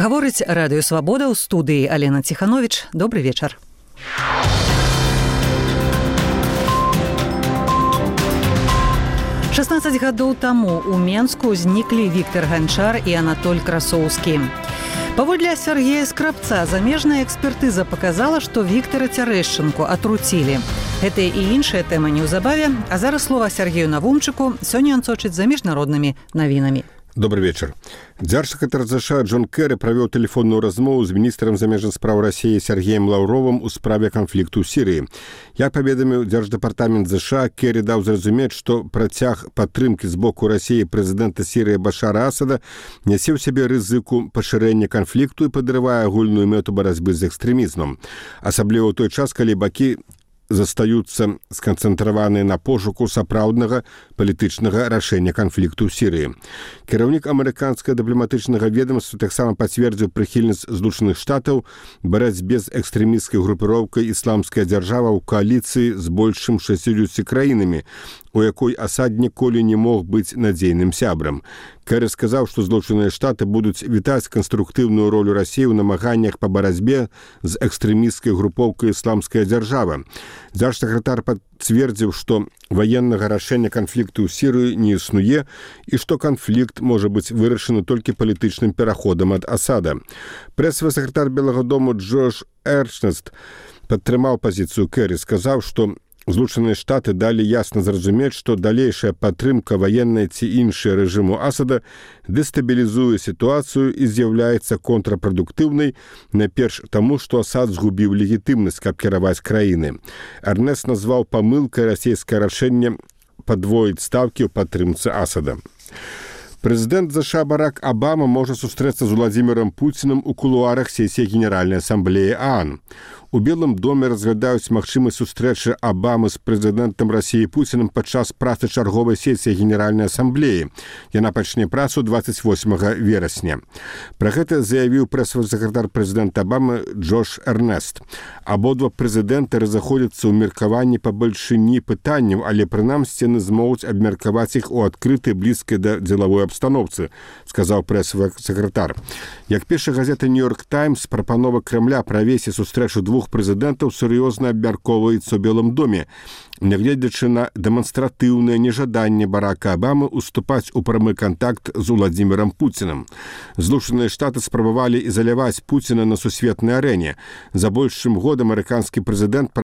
Гаворыць Радыё Свабода, ў студыі Алена Ціхановіч. Добры вечар. «16 гадоў таму ў Менску ўзніклі Віктар Ганчар і Анатоль Красоўскі. Паводле Сергея Скрабца, замежная экспертыза показала, што Віктара Цярэшчынку атруцілі. Гэтыя і іншыя тэмы неўзабаве, а зараз слова Сергею Навумчыку. Сёння ён сочыць за міжнароднымі навінамі. Добрый вечер. Дзяржсакратар ЗША Джон Керри правёў тэлефонную размову з міністрам замежных спраў Расіі Сергеем Лаўровым у справе канфлікту ў Сірыі. Як паведаміў Дзярждэпартамент ЗША, Керри даў зразумець, што працяг падтрымкі з боку Расіі прэзідэнта Сірыі Башара Асада нясе ў сябе рызыку пашырэння канфлікту і падрывае агульную мэту барацьбы з экстрэмізмам. Асабліва ў той час, калі бакі застаюцца сканцэнтраваныя на пошуку сапраўднага палітычнага рашэння канфлікту ў Сірыі. Кіраўнік амерыканскага дыпламатычнага ведамства таксама пацвердзіў прыхільнасць Злучаных Штатаў барацьбе з экстрэмісцкай групіроўкай «Ісламская дзяржава» ў кааліцыі з больш чым 60 краінамі, у якой Асад ніколі не мог быць надзейным сябрам. Керри сказаў, што Злучаныя Штаты будуць вітаць канструктыўную ролю Расіі ў намаганнях па барацьбе з экстрэмісцкай групоўкай «Ісламская дзяржава». Дзяржсакратар пацвердзіў, што ваеннага рашэння канфлікту ў Сірыі не існуе і што канфлікт можа быць вырашаны толькі палітычным пераходам ад Асада. Прэсавы сакратар Белага дому Джош Эрнест падтрымаў пазіцыю Керри, сказаў, што Злучаныя Штаты далі ясна зразумець, што далейшая падтрымка ваеннай ці іншая рэжыму Асада дэстабілізуе сітуацыю і з'яўляецца контрапрадуктыўнай, найперш таму, што Асад згубіў легітымнасць, каб кіраваць краіны. Эрнест назваў памылкай расійскае рашэнне падвоіць стаўкі ў падтрымцы Асада. Прэзідэнт ЗША Барак Абама можа сустрэцца з Владзімірам Пуцінам у кулуарах сесіі Генеральнай асамблеі ААН. У Белым доме разглядаюць магчымасць сустрэчы Абамы з прэзідэнтам Расіі Пуцінам падчас працы чарговай сесіі Генеральнай асамблеі. Яна пачне працу 28 верасня. Пра гэта заявіў прэсавы сакратар прэзідэнта Абамы Джош Эрнест. Абодва прэзідэнты разыходзяцца ў меркаванні па бальшыні пытанняў, але прынамсі яны змогуць абмеркаваць іх у адкрытай, блізкай да дзелавой абстаноўцы, сказаў прэсавы сакратар. Як піша газета «Нью-Йорк Таймс», прапанова Крэмля правесці сустрэчу двух прэзідэнтаў сур'ёзна абмяркоўваецца ў Белым доме, нягледзячы на дэманстратыўнае нежаданне Барака Абамы уступаць у прамы кантакт з Владзімірам Пуцінам. Злучаныя Штаты спрабавалі ізаляваць Пуціна на сусветнай арэне. За больш чым год амерыканскі прэзідэнт